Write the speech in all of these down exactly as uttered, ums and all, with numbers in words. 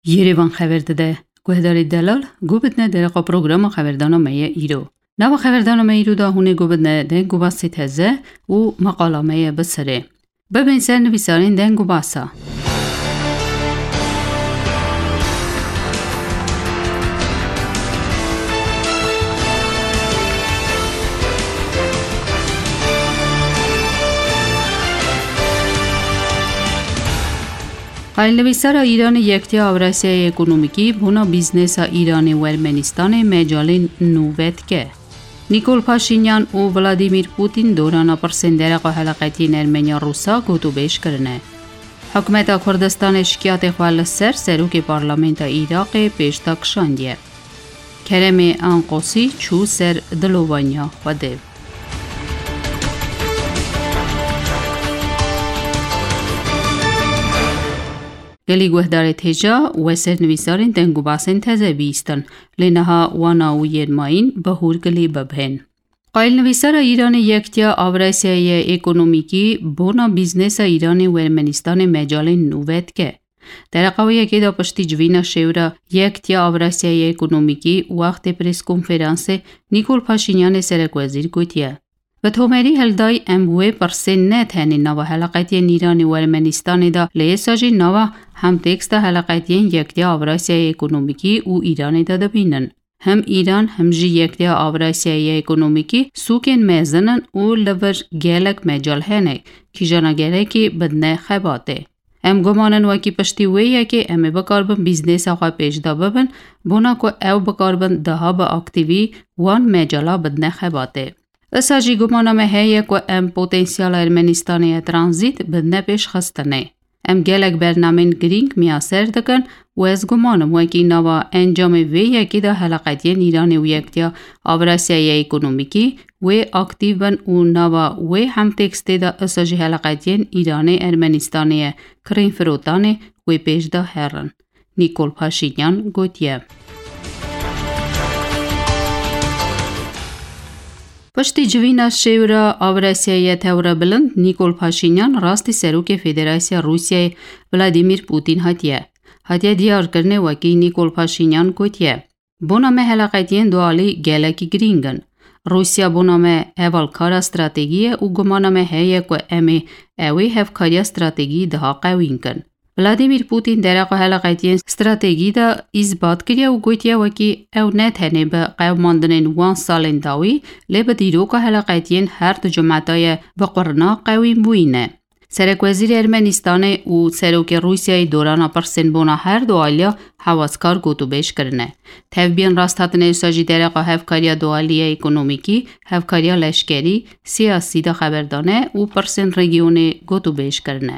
Երևան խավերդը գուհդարի դալալ գուբտնե դերակա պրոգրամը խավերդանոմե իրո նավը խավերդանոմե իրու դա հունե գուբտնե դեն գուբասի թեզե ու մaqalamե բսրե բբենսեն նվիսարին դեն գուբասա Այլևիսարը Իրանի եկտիա Ավրասիայի էկոնոմիկի բունա բիզնեսը Իրանի ու Էրմենիստանի մեջալին նուվետկե Նիկոլ Փաշինյան ու Վլադիմիր Պուտին դորանապրսեն դերակա հալակետին Էրմենիա ռուսա գոտուբեշ կրնե Հակմետա Քուրդստանի շկիատե խալսեր սերուկի պարլամենտա Իրաყի պեշտակշանդիե Քերեմի անկոսի չու սեր դլովանյա խադև Գելի գուհդարի թեժա ուեսեր նվիսարին տեն գուբասեն թեզե վիստն, լենահա ուանա ու երմային բհուր գլի բբեն։ Այլ նվիսարը Իրանի եկտիա Ավրասիայի էկոնոմիկի բոնա բիզնեսը Իրանի ու Էրմենիստանի մեջալին նուվետկե։ Դերակավի եկեդա պշտի ջվինա շեվրա եկտիա Ավրասիայի էկոնոմիկի ուաղտե պրես կոնֆերանսը Նիկոլ Փաշինյանը սերեկվեզիր գույտիա։ Վթոմերի հլդայ էմբուե պրսեն նետ հենի նավա հալակայտին Իրանի ու Էրմենիստանի դա լեեսաժի նավա համ տեքստը հալակայտին եկտիա Ավրասիայի էկոնոմիկի ու Իրանի դա դբինն։ Հմ Իրան հմ ժի եկտիա Ավրասիայի էկոնոմիկի սուկեն մեզնն ու լվր գելակ մեջալ հենե, քիժանագերեկի բդնե խեբատե։ Եմ գոմանն ուակի պշտի ուեյակի էմե բկարբն բիզնես աղա պեշ դաբբն, բոնակո էվ բկարբն դահաբը ակտիվի ուան մեջալա բդնե խեբատե։ Ըսաժի գոմանամե հեյեկո եմ պոտենցիալ Էրմենիստանի է տրանզիտ բդնե պեշ խստնե։ Եմ գելեք բերնամեն գրինք միասեր դկն ու ես գոմանım ուակի նավա ենջամի վեյակի դա հալակայտին Իրանի ու եկտիա Ավրասիայի էկոնոմիկի ու ակտիվն ու նավա ու համ տեքստե դա ըսաժի հալակայտին Իրանի Էրմենիստանի է քրին ֆրոտանի ու պեշ դա հերն։ Նիկոլ Փաշինյան գոտիե Պշտի ջվինա շեյուրա Ավրասիայի թեվրա բլնդ Նիկոլ Փաշինյան ռաստի սերուկե Ֆեդերասիա Ռուսիայի Վլադիմիր Պուտին հատիե։ Հատիե դիար կրնե ուակի Նիկոլ Փաշինյան գոտիե։ Բոնամե հալակայտին դուալի գելակի գրինգն։ Ռուսիա բոնամե էվալ քարա ստրատեգիա ու գոմանամե հեյեկո էմի էվի հևքարյա ստրատեգիի դհակայինկն։ Վլադիմիր Պուտին դերակա հալակայտին ստրատեգիա իզբատ կրիա ու գույտիա վակի էվնետ հենեբը qayvmandının wan salin dawi lebe diroka halaqaytien her tjumataye baqarna qawin buine Սերեկվեզիր Էրմենիստանի ու Սերոկե Ռուսիայի դորանապրսեն բոնա hər դոալիա հավասկար գոտուբեշ կրնե։ Թևբին ռաստատներ սաժի դերակա հևքարյա դոալիա էկոնոմիկի, հևքարյա լեշկերի, սիասի դա խաբերդանե ու պրսեն ռեգիոնի գոտուբեշ կրնե։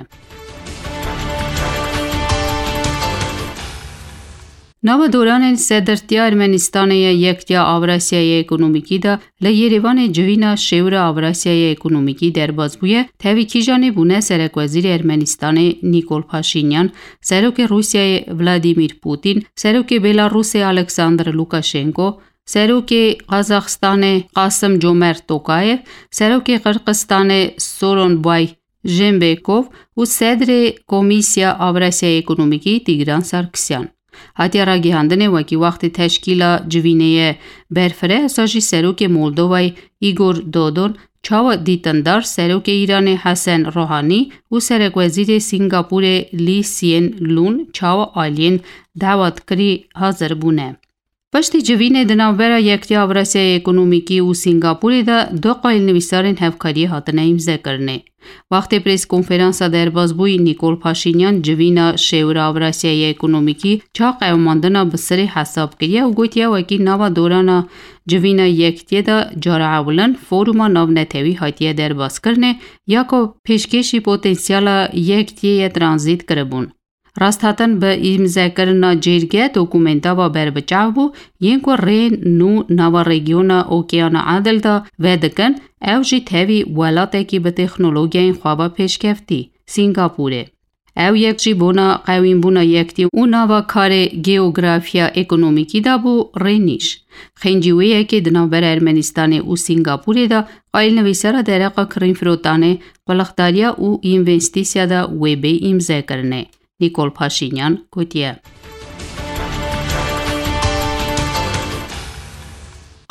Նավը դորանեն սեդրտիա Էրմենիստանի եկտիա Ավրասիայի էկոնոմիկի դա լը Երևանի ջվինա շեվրա Ավրասիայի էկոնոմիկի դերբազբույե թևի քիժանի բունե սերեկվեզիր Էրմենիստանի Նիկոլ Փաշինյան, սերոկե Ռուսիայի Վլադիմիր Պուտին, սերոկե Բելարուսի Ալեքսանդր Լուկաշենկո, սերոկե Ղազախստանի Qasım Jomart Tokayev, սերոկե Qırğızstani Soronbay Jeenbekov ու սեդրե կոմիսիա Ավրասիայի էկոնոմիկի Տիգրան Սարգսյան։ Հատյարագի հանդնե վակի վաղթի թեշկիլա ջվինեյե բերֆրե սաժի սերոկե Մոլդովայի Իգոր Դոդոն, չավը դիտնդար սերոկե Իրանի Հասեն Ռոհանի ու սերեկվեզիրե Սինգապուրե Լի Սիեն Լուն չավը այլին դավատ կրի հազր բունե։ Պաշտի ջվինե դնավվերա եկտի Ավրասիայի էկոնոմիկի ու Սինգապուրի դա դոկայլ նվիսարին հևքարի հատնայիմ զեկրնե։ Վաղթե պրես կոնֆերանսա դերբազբույի Նիկոլ Փաշինյան ջվինա շեվրա Ավրասիայի էկոնոմիկի չա qayvmandına բսրի հասապ կրիա ու գոտիա վակի նավա դորանա ջվինա եկտի դա ջարավլն ֆորումա նավնեթևի հատիե դերբազ կրնե Յակով Փեշկեշի պոտենցիալա եկտի է տրանզիտ կրբուն։ Ռաստատն բը իմզեկրնա ջերգե դոկումենտավա բերբճավու ենկո ռեն նու նավա ռեգիոնա օկեանա ադելտա վեդկն էվժի թևի վալատեկի բտեխնոլոգիային խվաբա փեշկեվտի Սինգապուրե Էվ եկժի բոնա qayvin բունա եկտի ու նավա քարե գեոգրաֆիա էկոնոմիկի դաբու ռենիշ Խենջիուի եկի դնավեր Էրմենիստանի ու Սինգապուրի դա այլ նվիսարա դերակա քրին ֆրոտանե պլախտարիա ու ինվեստիսիա դա ուեբե իմզեկրնե Նիկոլ Փաշինյան գոտիե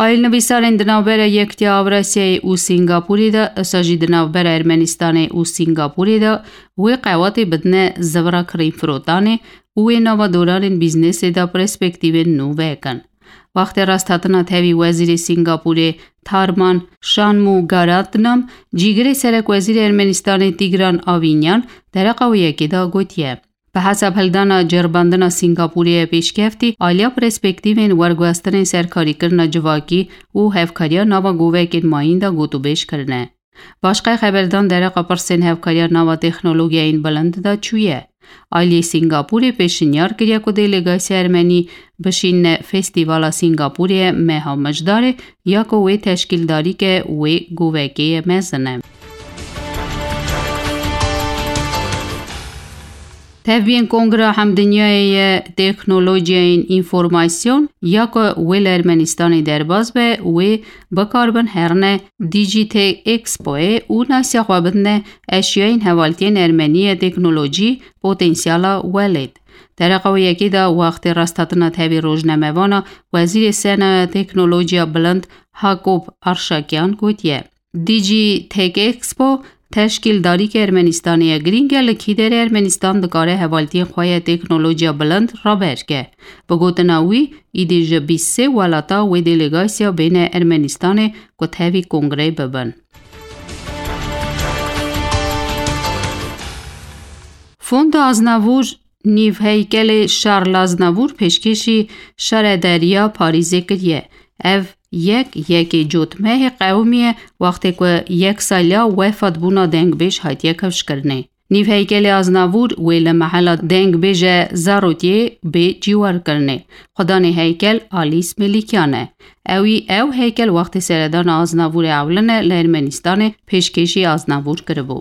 Այլ նվիսարեն դնավբերը եկտյա Ավրասիայի ու Սինգապուրի դա սաժի դնավբերը Էրմենիստանի ու Սինգապուրի դա ուե ყავատի բդնե զվրակրին ֆրոտանի ու նավադորարին բիզնեսի դա պերսպեկտիվեն նու վեկան Վախտերաստատնա թևի վեզիրի Սինգապուրի Թարման Շանմու Գարատնամ ջիգրի սերակ վեզիրի Էրմենիստանի Տիգրան Ավինյան դերակավ եկի դա գոտյե Բհասab հլդանա ջերբանդնա Սինգապուրի էպիշկեվտի ալյա պերսպեկտիվեն վարգուաստրեն սերքարի կրնա ջվակի ու հևքարյա նավագովեկին մայինդա գոտուբեշ կրնե Բաշկայ խեբերդան դերակապրսեն հևքարյա նավա տեխնոլոգիային բլնդդա չուե Այլի Սինգապուրի պեշինյար կրյակո դելեգասիա Էրմենի բշիննե ֆեստիվալա Սինգապուրի մեհա մջդարը յակո ուե թեշկիլդարիկ է ուե գովեկի է մեզնե Թևին կոնգրա համդնյայե տեխնոլոգիային ինֆորմասիոն յակո ուել Էրմենիստանի դերբազբե ուե բակարբն հեռնե Digitech Expo-է ու նասյախվաբնե էշիային հավալտին Էրմենիա տեխնոլոգի պոտենցիալա ուելետ Դերակավ եկի դա ուաղտի ռաստատնա թևի ռոժնեմևանա վեզիրի սենա տեխնոլոգիա բլնդ Հակոբ Արշակյան գոտյե Digitech Expo Թեշկիլ դարիք Էրմենիստանի է գրինգը լքիդեր Էրմենիստան դկարե հևալտին խոյե տեխնոլոգիա բլնդ ռաբերք է։ Բոգոտնաուի իդիժը բիսսե վալատա ու դելեգասիա բենե Էրմենիստանի կոթևի կոնգրեյ բբն։ Ֆոնդը ազնավուր նիվ հեյկել է Շարլ ազնավուր պեշկեշի շարեդերիա Փարիզե կրիե, ev Yek yeki jotmeh qawmiye waqti ku yek salya wefat buna dengbesh hatiye kavshkirne. Niv heykeli aznavur wele mahala dengbeje zarotiye be jiwar kirne. Khudani heykel Alis Melikiane. Ewi ev heykel waqti seredan aznavur avlene l'Ermenistane peshkeshi aznavur kirbu.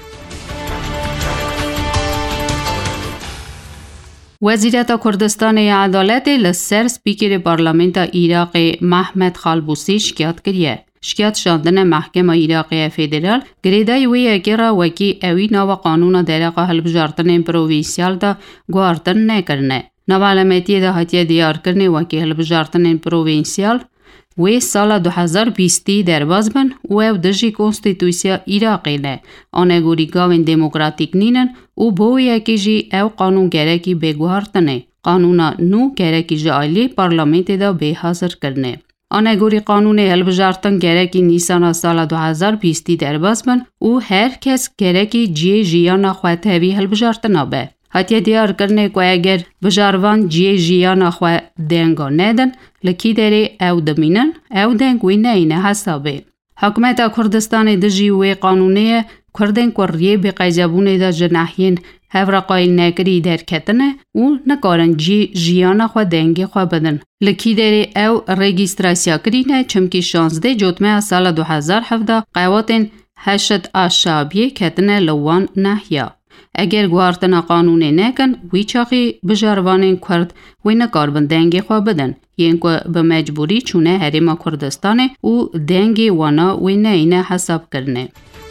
وزیرت کردستان عدالت لسر سپیکر پارلمانت عراق محمد خالبوسی شکایت کردیه. شکایت شاندن محکمه عراقی فدرال گریدای وی اگر وکی اوی نو قانون درق هلبجارتن پروینسیال دا گوارتن نکرنه. نو علامتی دا هتیه دیار کرنه وکی هلبجارتن پروینسیال و سال دو هزار و بیست در بازبن و او دژی کنستیتوسیا عراقی نه آن گوری گاوین دموکراتیک نینن و بوی اکیجی او قانون گرکی بگوارتنه قانونا نو گرکی جایلی پارلمانت دا به حاضر کرنه آن گوری قانون هلبجارتن گرکی نیسان سال دو هزار و بیست در بازبن و هر کس گرکی جی جیانا خواهی هلبجارتن آبه هتیه دیار کرنه که اگر بجاروان جی جیانا خواه دنگا ندن لکی داره او دمینن او دنگوی نه اینه حسابه. حکومت کردستان دجی و قانونه کردن کریه به قیجابونه دا جناحین هفرقایل نگری در کتنه و نکارن جی جیانا خواه دنگی خواه بدن. لکی داره او رگیستراسیا کرینه چمکی شانزده جوتمه سال دو هزار و هفده قواتن هشت آشابیه کتنه لوان نحیا. اگر گوارتنا قانونه نکن وی چاقی بجاروانین کرد وی نکاربن دنگی خواه بدن یعنی که به مجبوری چونه حریم کردستانه و دنگی وانا وی نه اینه حساب کرنه.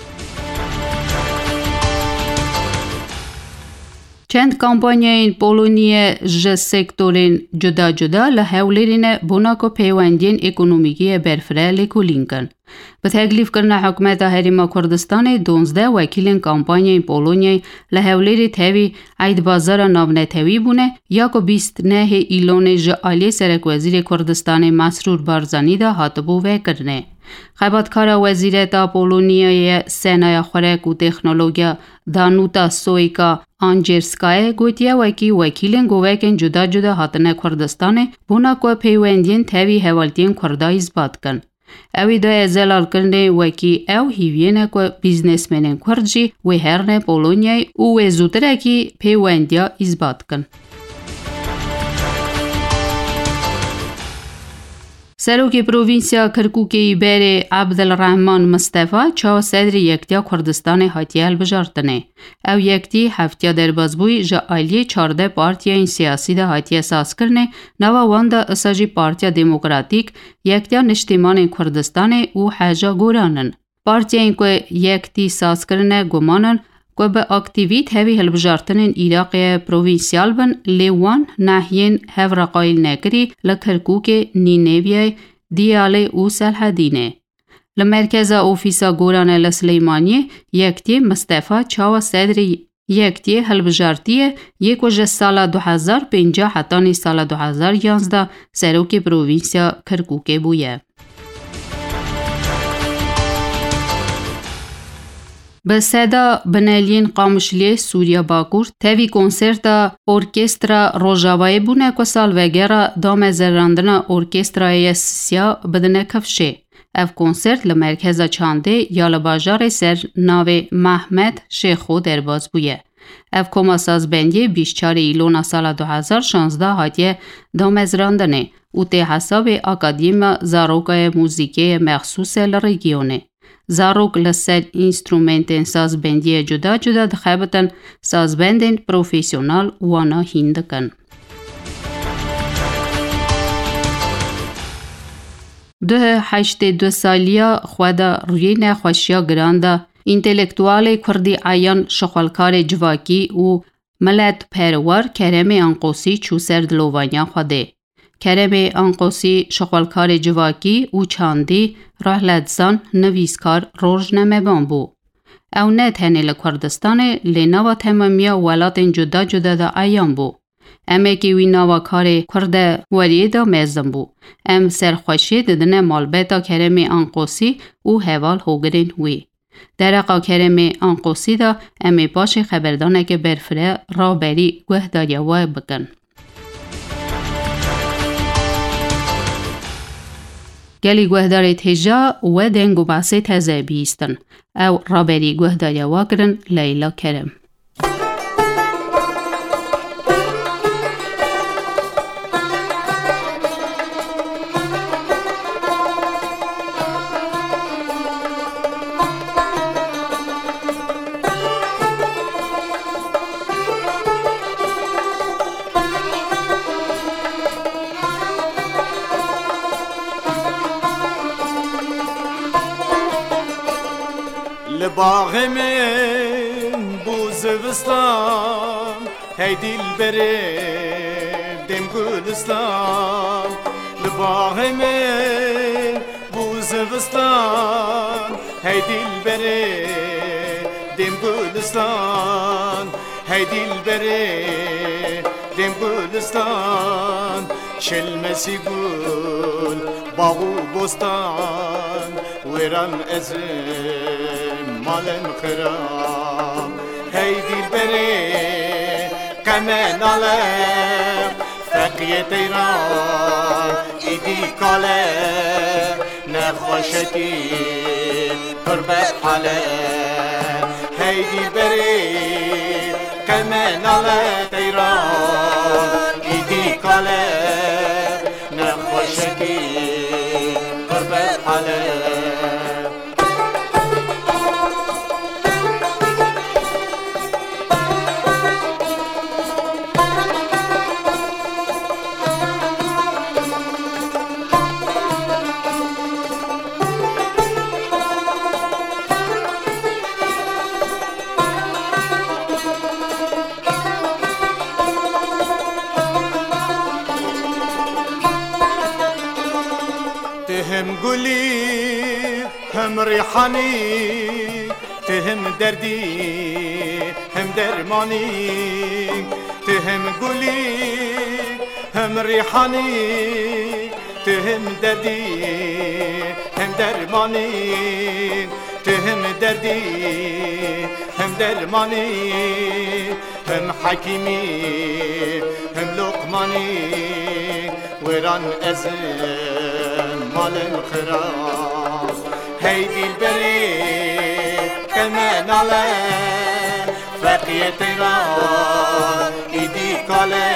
چند کامپانیاین پولونیه ج سکتورین جدا جدا لحولرین بناکو پیوندین اکونومیکی برفره لکولین کن. به تکلیف کردن حکومت حریم کردستان دونزده وکیل کامپانیای پولونیای لحولری تهوی عید بازار ناونتهوی بونه یا که بیست نه ایلون جعالی سرک وزیر کردستان مسرور بارزانی دا هاتبو وکرنه. خبرکار وزیرت پولونیای صنایع خوراک و تکنولوژیا دانوتا سویکا آنجرسکای گویتیا وکی وکیلن گویکن جدا جدا هاتنه کردستان بنا کو پیوندین تهوی حوالتین کردای اثبات کن. اوی دا ازلال کرنه وکی او هیوینه که بیزنسمنن کردجی و هرنه پولونیای او زودره کی پیوندیا اثبات کن. سروکی پروینسیا کرکوکی بری عبدالرحمن مصطفی چاو صدر یکتیا کردستان هاتیه البجارتنه. او یکتی هفتیا در بازبوی جا آلی چارده پارتیا این سیاسی ده هاتیه ساز کرنه نوا وانده اساجی پارتیا دموکراتیک یکتیا نشتیمان کردستان او حاجا گورانن. پارتیا این که یکتی ساز کرنه گمانن که به اکتیویت هوی هلبجارتن عراق پروینسیال بن لیوان نحین هفرقایل نکری لکرکوک نینویای دیاله و سلحدینه. لمرکز اوفیسا گوران لسلیمانی یکتی مصطفى چاو صدری یکتی هلبجارتیه یک وجه سال دو هزار و پنجاه حتانی سال دو هزار و یازده سروک پرووینسیا کرکوک بویه. به صدا بنالین قامشلی سوریا باکور تاوی کنسرت ارکسترا روژاوای بونه که سال وگرا دام زراندن ارکسترای سیا بدنه کفشه. اف کنسرت لمرکز چانده یا لباجار سر ناو محمد شیخو درباز بویه. اف کماساز بندی بیست و چهار ایلون سال دو هزار و شانزده هاتیه دام زراندنه و ته حساب اکادیم زاروکای موزیکی مخصوص لرگیونه. زاروک لسر اینسترومنتن سازبندی جدا جدا دخبتن سازبندن پروفیسیونال وانا هندکن. ده هشت دو سالیا خواده روی نخوشیا گرانده انتلکتوال کردی آیان شخالکار جواکی و ملت پرور کرم انقوسی چو سر دلوانیا خوده. کرم انقوسی شخالکار جواکی و چاندی راهلدزان نویسکار روزنامه بان بو. او نه تنه لکردستان لناوا تمامیا ولات جدا جدا دا آیان بو. امه که وی ناوا کار کرده وریه دا میزن بو. ام سرخوشی ددن مالبتا کرم انقوسی و حوال هوگرین وی. در اقا کرم انقوسی دا امه باش خبردانه که برفره را بری گوه داریا بکن. گلی گوهداری تجا و دنگو باسی تزه بیستن او رابری گوهداری واگرن لیلا کرم. باغ من بوزوستان هی دل بره دم گلستان لباغ من بوزوستان هی دل بره دم گلستان هی دل بره دم گلستان چلمسی گل باغو بستان ویران ازم مالن خرام هی دل بره کمن علم فقیه تیران ایدی کاله نخوشتی قربت حاله هی دل بره کمن علم تیران ایدی کاله نخوشتی قربت حاله تهم قولي هم ريحاني تهم دردي هم درماني تهم قولي هم ريحاني تهم دردي هم درماني تهم دردي هم درماني هم حكيمي هم لقماني ويران أزل مال الخراف هي دل بري كمان على فقية تيران إيدي كالي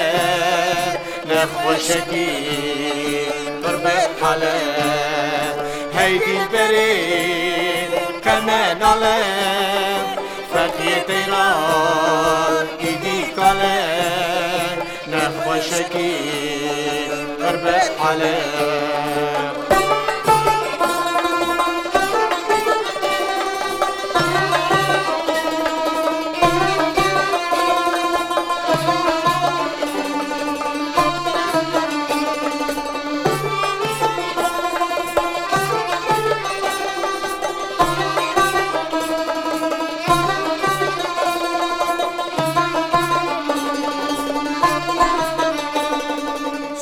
نخوشكي قربت حالي هي دل بري كمان على فقية تيران إيدي كالي نخوشكي قربت حالي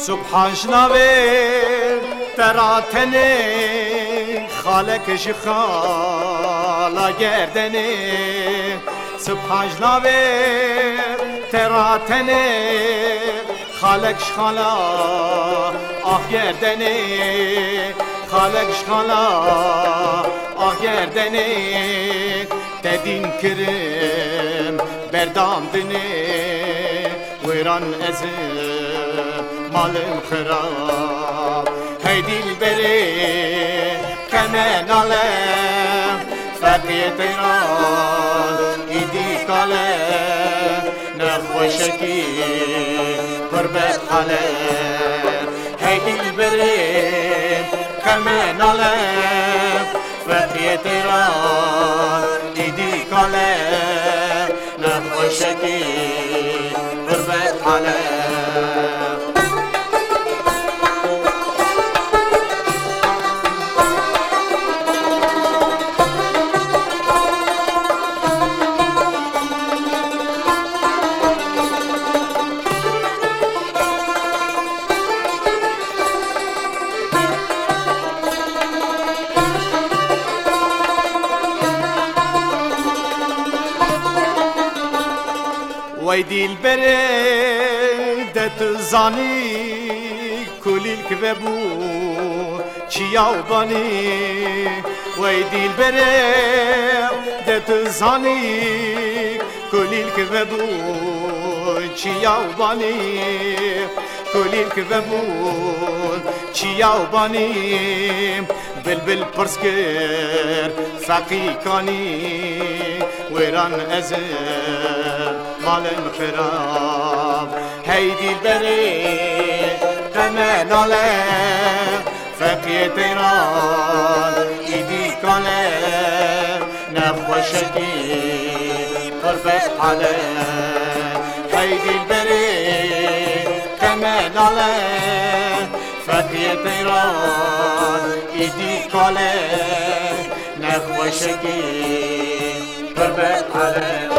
صبحش نویر تراتنه خالکش خالا گردنه صبحش نویر تراتنه خالکش خالا آه گردنه خالکش خالا آه گردنه تدین کرم بردام دنه ویران ازم مالم خراب هی دیل بره کمن آلم فقیه تیران ایدی کالم نخوشکی قربت حالم هی دیل بره کمن آلم فقیه تیران ایدی کالم نخوشکی قربت حالم وای دیل بره دت زانی کلیل که ببو چیاو بانی وای دیل بره دت زانی کلیل که ببو چیاو بانی کلیل که ببو چیاو بانی بلبل پرس کر فقی کانی ویران ازم مالم خراب هی دیل بری قمن آلم فقیه تیران ایدی کالم نخوشکی قربت حالم هی دیل بری قمن آلم فقیه تیران ایدی کالم نخوشکی قربت حالم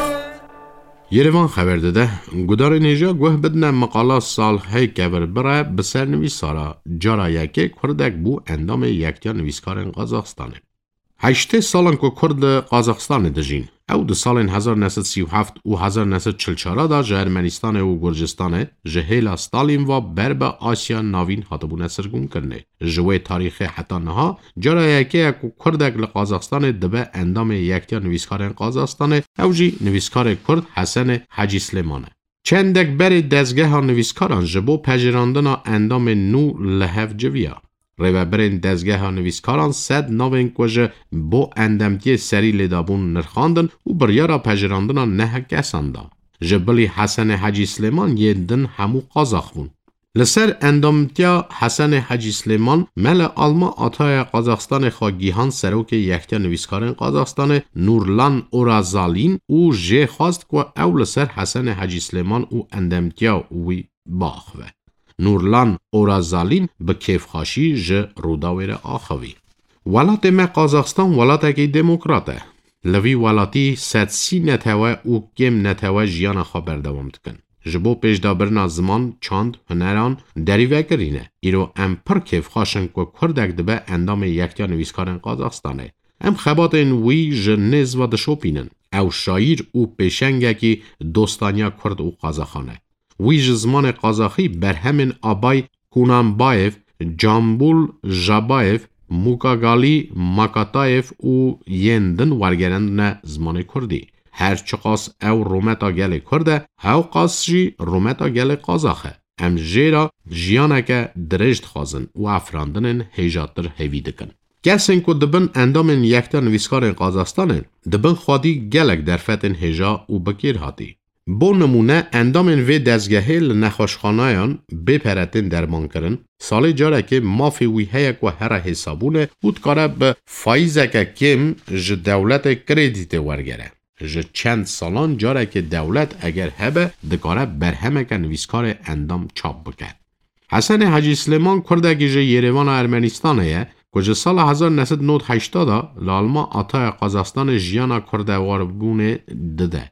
یروان خبر داده گدار نیجا گوه بدن مقاله سال هی کبر برای بسر نویسارا جارا یکی کردک بو اندام یکتیا نویسکار قازاقستانه. هشته سالن که کرد قازاقستان دجین او دو سال هزار و نهصد و سی و هفت و هزار و نهصد و چهل و چهار دا جه ارمنستان و گرجستان جهیل ستالین و برب آسیا ناوین هاتبونه سرگون کرنه. جوه تاریخ حتی نها جارا یکی اکو کردک لقازاقستان دبه اندام یکتیا نویسکار قازاقستان او جی نویسکار کرد حسن حاجی سلیمانه. چندک بری دزگه ها نویسکاران جبو پجراندنا اندام نو لحف جویا. ریو برین دزگه ها نویسکاران صد نوین کجه با اندامتی سری لدابون نرخاندن و بریارا پجراندنا نه کساندا. جبلی حسن حاجی سلیمان یندن همو قازاق بون. لسر اندامتیا حسن حاجی سلیمان مل آلما آتای قازاقستان خواگیهان سروک یکتیا نویسکارن قازاقستان نورلان اورازالین او جه خواست که او لسر حسن حاجی سلیمان او اندامتیا وی باخوه. نورلان اورازالین به کیف خاشی جه روداویر آخوی. ولات ما قازاقستان ولات اکی دموکراته. لوی ولاتی سی نتوه او کم نتوه جیان خبر دوام دکن. جبو پیش دابرنا زمان چاند هنران دریوه کرینه. ایرو ام پر کیف خاشن که کردک دبه اندام یکتیا نویسکارن قازاقستانه. ام خبات این وی جنز و دشوپینن. او شایر او پیشنگه کی دوستانیا کرد او قازاخانه. وی زمان قازاخی بر همین آبای کونانبایف، جامبول جابایف، موکاگالی ماکاتایف او یندن ورگرند زمان کردی. هر چقاس او رومتا گل کرده، او قاس جی رومتا گل قازاخه. ام جیرا جیانه که درشت خوازن و افراندن هیجاتر هیوی دکن. کسین که دبن اندامن یکتا نویسکار قازاقستانن، دبن خوادی گلک در فتن هیجا و بکیر هاتی. با نمونه اندامن وی دزگهه لنخوشخانایان بپرتن درمان کرن سال جاره که مافی وی هیک و هر حسابونه بود کاره به فایزه که کم ج دولت کردیت ورگره. ج چند سالان جاره که دولت اگر هبه دکاره برهمه که نویسکار اندام چاپ بکرد. حسن حاجی سلیمان کرده که ج یروان ارمنستانه که سال هزار و نهصد و نود و هشت لالما آتای قازاقستان جیانا کرده وار بونه دده.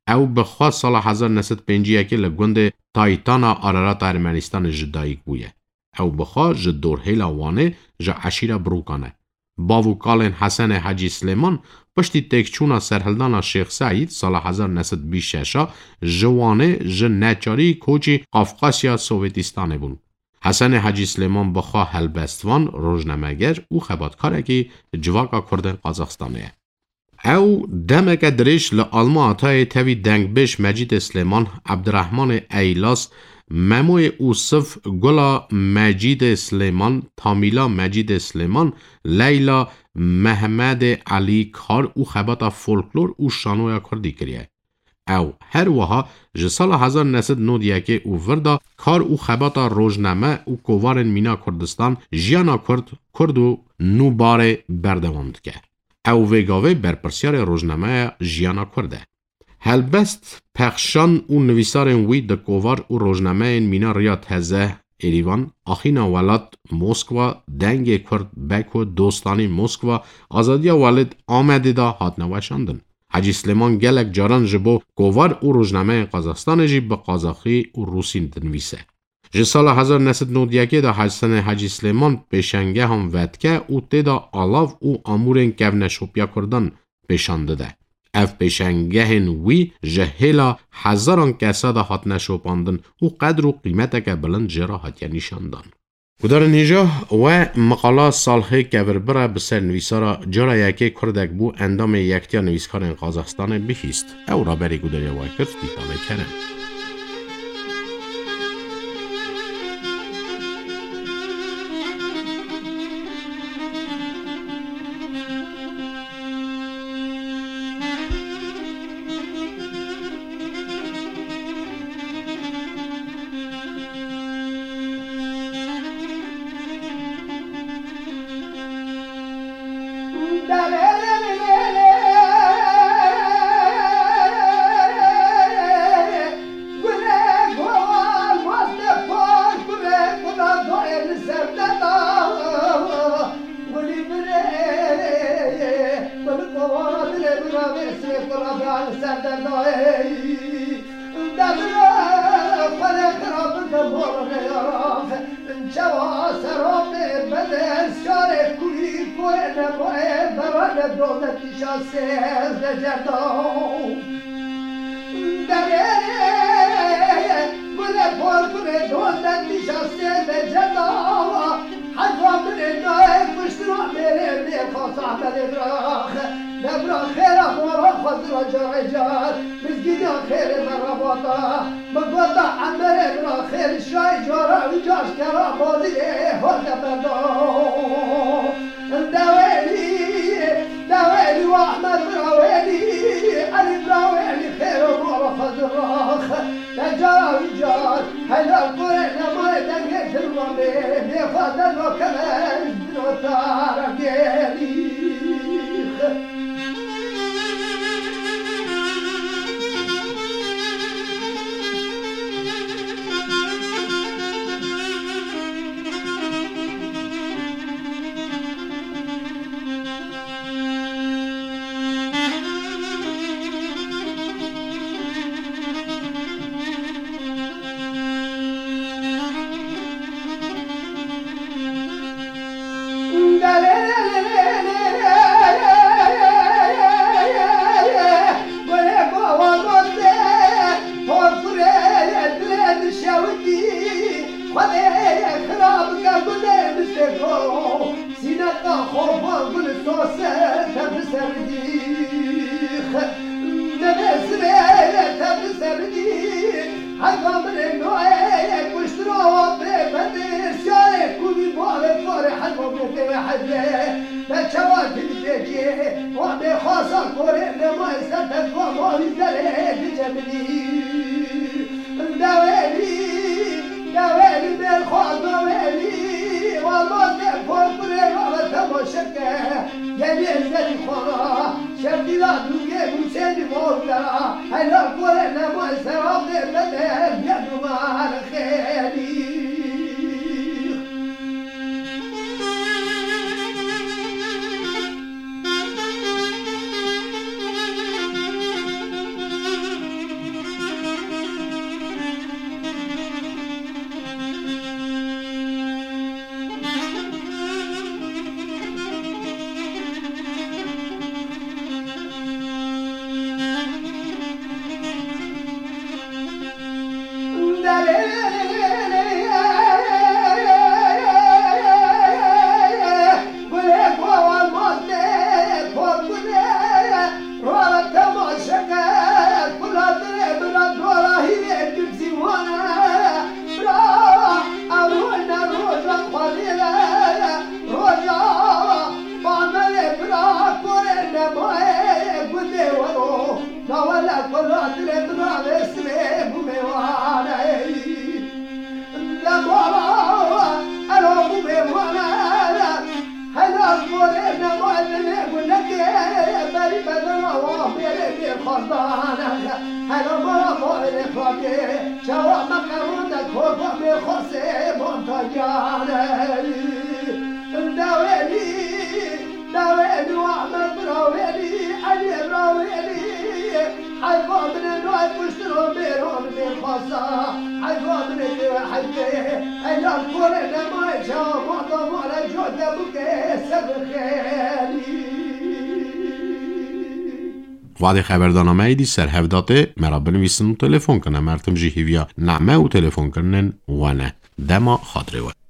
او بخوا سال هزار و نهصد و پنجاه و یک لگوند تایتانا آرارات ارمنستان جدایک بویه. او بخوا ج دورهیلا وانه ج عشیره بروکانه. باو کالن حسن حاجی سلیمان پشتی تکچونا سرهلدانا شیخ سعید سال هزار و نهصد و بیست و شش جوانه ج نچاری کوچی قفقاسیا سوویتستانه بون. حسن حاجی سلیمان بخوا هلبستوان روزنامه‌گر او خبرکارکی جواکا کردن قزاقستانه. او دمک درش لآلمان آتای تاوی دنگبش مجید سلیمان عبدالرحمن ایلاس مموی اوصف گلا مجید سلیمان تامیلا مجید سلیمان لیلا محمد علی کار او خباتا فولکلور او شانویا کردی کریه. او هر وها جسال هزار و نهصد و نود و یک او وردا کار او خباتا روزنامه او کووارن مینا کردستان جیانا کرد کرد و نو باره بردوامد که. او ویگاوی برپرسیار روزنامه جیانا کرده. هلبست پخشان او نویسارن وی د کووار او روزنامه مینا ریا تزه ایریوان آخینا ولات موسکوا دنگ کرد بکو دوستانی موسکوا آزادیا ولد آمده دا هات نوشاندن. حاجی سلیمان گلک جاران جبو کووار او روزنامه قزاقستان جی به قزاقی او روسی دنویسه. جه سال هزار و نهصد و نود و یک دا حسن حاجی سلیمان پیشنگه هم ودکه او تیدا آلاف او امورن کفن شوپیا کردن پیشانده ده. اف پیشنگه وی جهیلا هزاران کسا دا هات نشوپاندن او قدر و قیمت که بلند جرا هات نشاندن. گدار نیجا و مقاله سالخه کوربره بسر نویسارا جرا یکی کردک بو اندام یکتیا نویسکار قزاقستان بخیست. او را بری گداری وای کرد دیتانه کرن. بری بدن آوا بیره بیر خواستانه هلا مرا مایل خواهی جواب مقرون کبا میخواسته منتاجانه داویلی داویلی و احمد راویلی علی راویلی حیفا من نوع پشت رو بیرون میخواسته حیفا من نوع حیفه ایلان کوره نمای جواب مادامانه جوده بگه سر خیلی وعده خبردانامه ایدی سر هفداته مرا بنویسن و تلفن کنه مرتم جی هیویا نعمه و تلفن کنن وانه دما خاطره و